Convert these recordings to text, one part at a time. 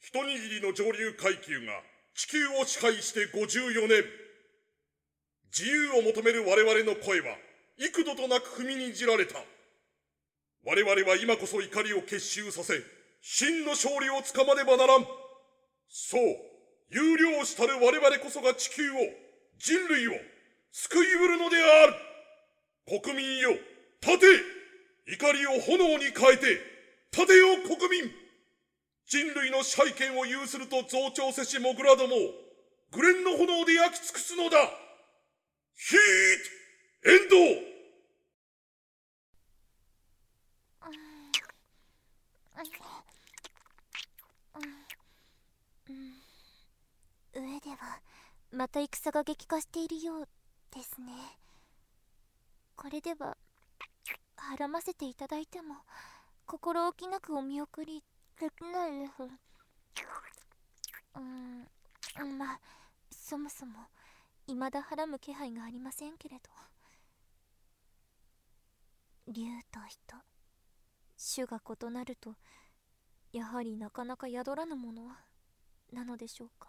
一握りの上流階級が地球を支配して54年。自由を求める我々の声は幾度となく踏みにじられた。我々は今こそ怒りを結集させ、真の勝利をつかまねばならん。そう、有料したる我々こそが地球を、人類を救いうるのである。国民よ、立て！怒りを炎に変えて、立てよ国民！人類の支配権を有すると増長せしモグラどもを、グレンの炎で焼き尽くすのだ。ヒート！エンド！ 上ではまた戦が激化しているようですね。これでは孕ませていただいても心置きなくお見送りできないです。まあそもそも未だはらむ気配がありませんけれど、竜と人、種が異なるとやはりなかなか宿らぬものなのでしょうか。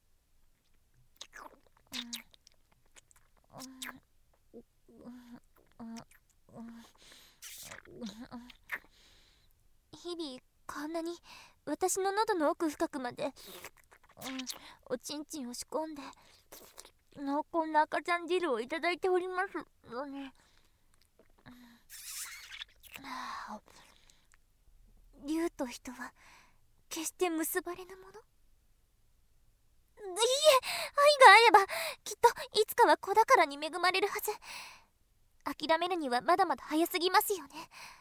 日々こんなに私の喉の奥深くまで、おちんちんを仕込んで濃厚な赤ちゃん汁をいただいておりますのね。竜と人は決して結ばれぬもの。いいえ、愛があればきっといつかは子宝に恵まれるはず。諦めるにはまだまだ早すぎますよね。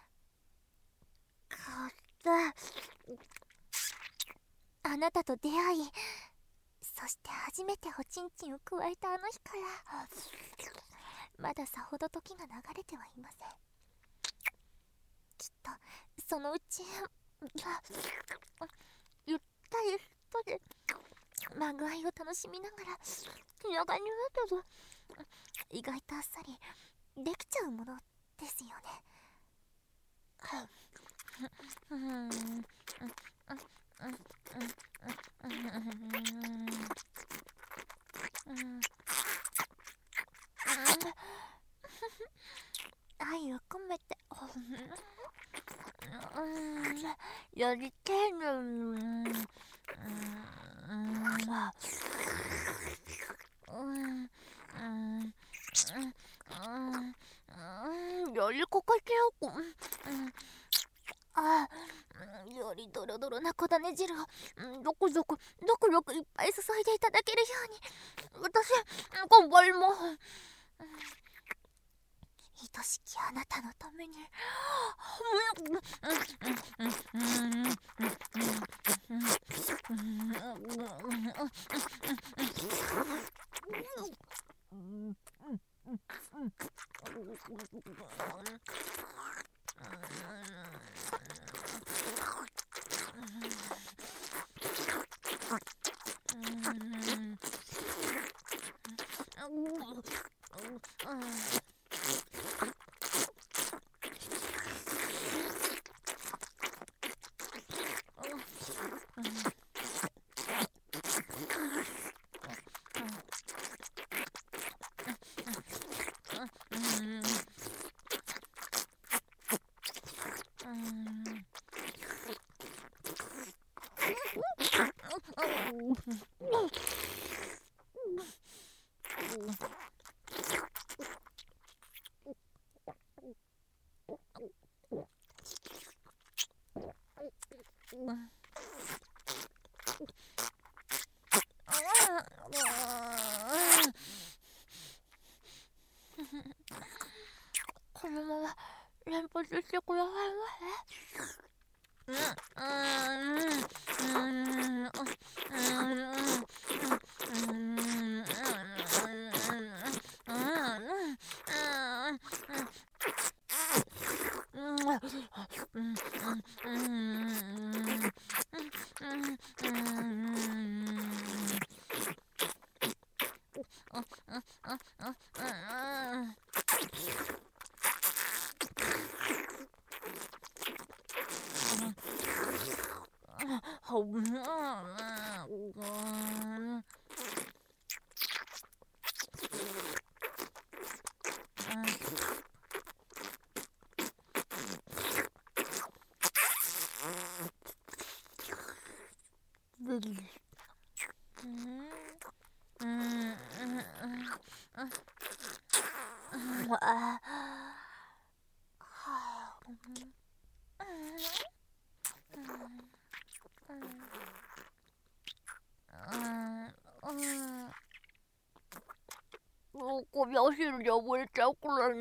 あなたと出会い、そして初めておちんちんをくわえたあの日からまださほど時が流れてはいません。きっとそのうちゆったりとでまぐわいを楽しみながら気長にだけど意外とあっさりできちゃうものですよね。愛を込めてやりてえの。やりこかせよう。よりドロドロな小種汁をゾクゾクゾクゾクいっぱい注いでいただけるように私頑張ります。愛しきあなたのために。このまま連発してください我表现了我的照顾了。